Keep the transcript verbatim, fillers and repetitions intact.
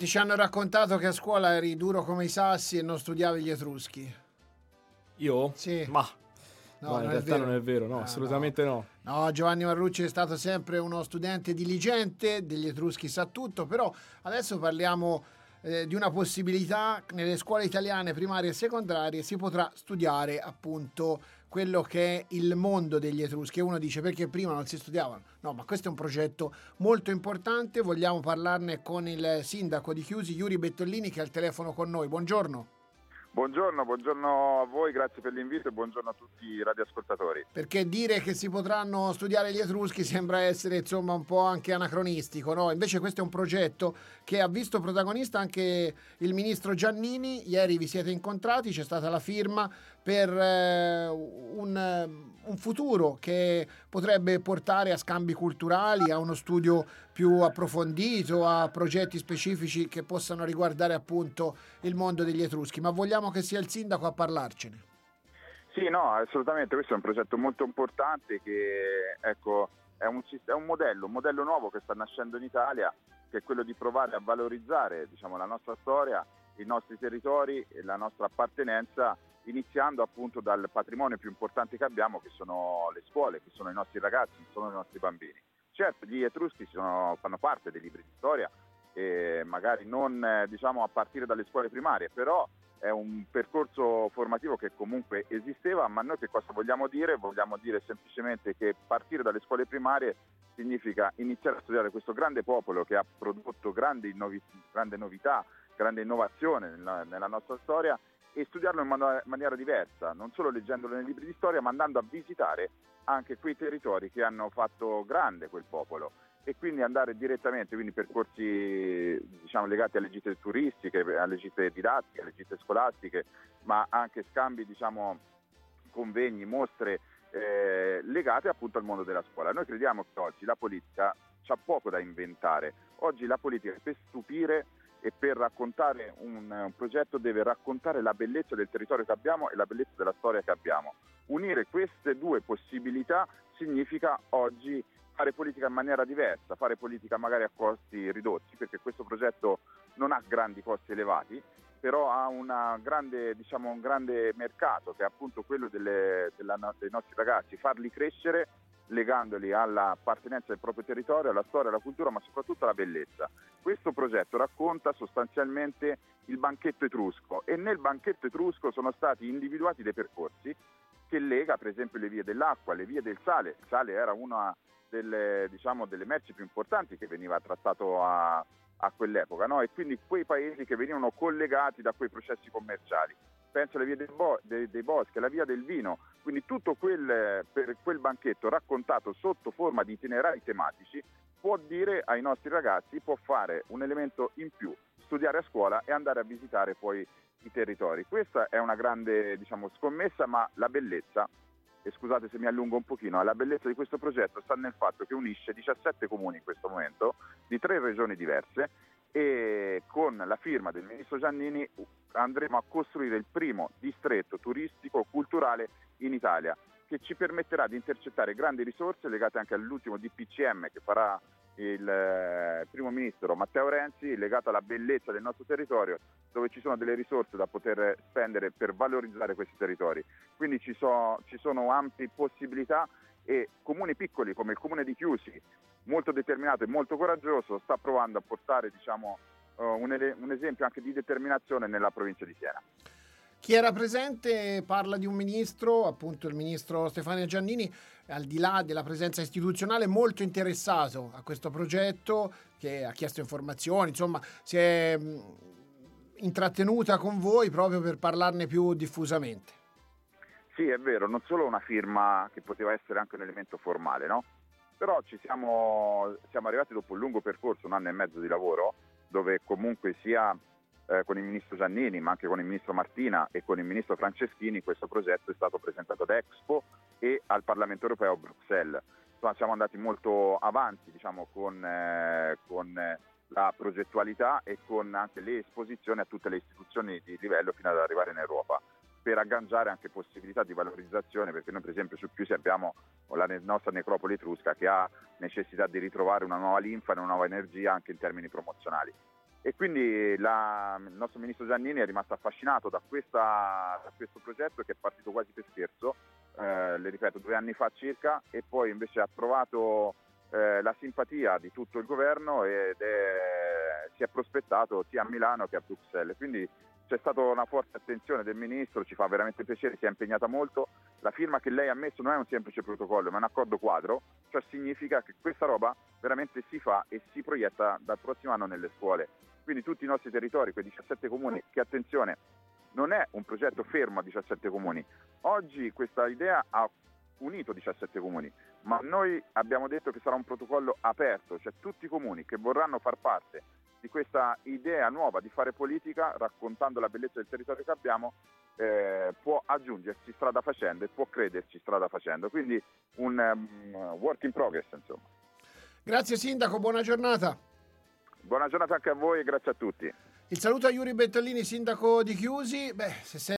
Senti, ci hanno raccontato che a scuola eri duro come i sassi e non studiavi gli Etruschi. Io? Sì. Ma no, no, in non realtà è vero. non è vero, no, Ah, assolutamente no. no. No, Giovanni Marrucci è stato sempre uno studente diligente, degli Etruschi sa tutto, però adesso parliamo eh, di una possibilità. Nelle scuole italiane primarie e secondarie si potrà studiare appunto quello che è il mondo degli Etruschi. E uno dice: perché prima non si studiavano? No, ma questo è un progetto molto importante. Vogliamo parlarne con il sindaco di Chiusi, Yuri Bettollini, che è al telefono con noi. Buongiorno. Buongiorno, buongiorno a voi, grazie per l'invito e buongiorno a tutti i radioascoltatori. Perché dire che si potranno studiare gli Etruschi sembra essere insomma un po' anche anacronistico, no? Invece questo è un progetto che ha visto protagonista anche il ministro Giannini. Ieri vi siete incontrati, c'è stata la firma per eh, un, un futuro che potrebbe portare a scambi culturali, a uno studio più approfondito, a progetti specifici che possano riguardare appunto il mondo degli Etruschi. Ma vogliamo che sia il sindaco a parlarcene. Sì, no, assolutamente, questo è un progetto molto importante che, ecco, è un, è un modello, un modello nuovo che sta nascendo in Italia, che è quello di provare a valorizzare, diciamo, la nostra storia, i nostri territori e la nostra appartenenza, iniziando appunto dal patrimonio più importante che abbiamo, che sono le scuole, che sono i nostri ragazzi, che sono i nostri bambini. Certo, gli Etruschi sono, fanno parte dei libri di storia, e magari non eh, diciamo a partire dalle scuole primarie, però è un percorso formativo che comunque esisteva. Ma noi che cosa vogliamo dire? Vogliamo dire semplicemente che partire dalle scuole primarie significa iniziare a studiare questo grande popolo che ha prodotto grandi novi- grande novità, grande innovazione nella, nella nostra storia, e studiarlo in man- maniera diversa, non solo leggendolo nei libri di storia, ma andando a visitare anche quei territori che hanno fatto grande quel popolo, e quindi andare direttamente, quindi percorsi diciamo legati alle gite turistiche, alle gite didattiche, alle gite scolastiche, ma anche scambi, diciamo convegni, mostre eh, legate appunto al mondo della scuola. Noi crediamo che oggi la politica c'ha poco da inventare. Oggi la politica, per stupire e per raccontare un, un progetto, deve raccontare la bellezza del territorio che abbiamo e la bellezza della storia che abbiamo. Unire queste due possibilità significa oggi fare politica in maniera diversa, fare politica magari a costi ridotti, perché questo progetto non ha grandi costi elevati, però ha una grande, diciamo, un grande mercato, che è appunto quello delle, della, dei nostri ragazzi, farli crescere legandoli all'appartenenza del proprio territorio, alla storia, alla cultura, ma soprattutto alla bellezza. Questo progetto racconta sostanzialmente il banchetto etrusco, e nel banchetto etrusco sono stati individuati dei percorsi che lega per esempio le vie dell'acqua, le vie del sale. Il sale era una delle, diciamo, delle merci più importanti che veniva trattato a, a quell'epoca, no? E quindi quei paesi che venivano collegati da quei processi commerciali. Penso alle vie dei, bo- dei, dei boschi, alla via del vino, quindi tutto quel, per quel banchetto raccontato sotto forma di itinerari tematici può dire ai nostri ragazzi, può fare un elemento in più, studiare a scuola e andare a visitare poi i territori. Questa è una grande, diciamo, scommessa, ma la bellezza, e scusate se mi allungo un pochino, la bellezza di questo progetto sta nel fatto che unisce diciassette comuni in questo momento, di tre regioni diverse, e con la firma del ministro Giannini andremo a costruire il primo distretto turistico culturale in Italia, che ci permetterà di intercettare grandi risorse legate anche all'ultimo D P C M che farà il eh, primo ministro Matteo Renzi, legato alla bellezza del nostro territorio, dove ci sono delle risorse da poter spendere per valorizzare questi territori. Quindi ci, so, ci sono ampie possibilità, e comuni piccoli come il comune di Chiusi, molto determinato e molto coraggioso, sta provando a portare, diciamo, uh, un, ele- un esempio anche di determinazione nella provincia di Siena. Chi era presente parla di un ministro, appunto il ministro Stefano Giannini, al di là della presenza istituzionale, molto interessato a questo progetto, che ha chiesto informazioni, insomma si è mh, intrattenuta con voi proprio per parlarne più diffusamente. Sì, è vero, non solo una firma che poteva essere anche un elemento formale, no? Però ci siamo, siamo arrivati dopo un lungo percorso, un anno e mezzo di lavoro, dove comunque sia eh, con il ministro Giannini, ma anche con il ministro Martina e con il ministro Franceschini, questo progetto è stato presentato ad Expo e al Parlamento Europeo a Bruxelles. Insomma, siamo andati molto avanti, diciamo, con, eh, con la progettualità e con anche le esposizioni a tutte le istituzioni di livello fino ad arrivare in Europa, per agganciare anche possibilità di valorizzazione, perché noi per esempio su Chiusi abbiamo la nostra necropoli etrusca che ha necessità di ritrovare una nuova linfa e una nuova energia anche in termini promozionali. E quindi la, il nostro ministro Giannini è rimasto affascinato da, questa, da questo progetto, che è partito quasi per scherzo, eh, le ripeto, due anni fa circa, e poi invece ha trovato eh, la simpatia di tutto il governo ed è, si è prospettato sia a Milano che a Bruxelles. Quindi c'è stata una forte attenzione del ministro, ci fa veramente piacere, si è impegnata molto. La firma che lei ha messo non è un semplice protocollo, ma è un accordo quadro, cioè significa che questa roba veramente si fa e si proietta dal prossimo anno nelle scuole. Quindi tutti i nostri territori, quei diciassette comuni, che attenzione, non è un progetto fermo a diciassette comuni. Oggi questa idea ha unito diciassette comuni, ma noi abbiamo detto che sarà un protocollo aperto, cioè tutti i comuni che vorranno far parte di questa idea nuova di fare politica, raccontando la bellezza del territorio che abbiamo, eh, può aggiungersi strada facendo e può crederci strada facendo. Quindi un um, work in progress, insomma. Grazie Sindaco, buona giornata. Buona giornata anche a voi e grazie a tutti. Il saluto a Yuri Bettolini, sindaco di Chiusi. Beh, se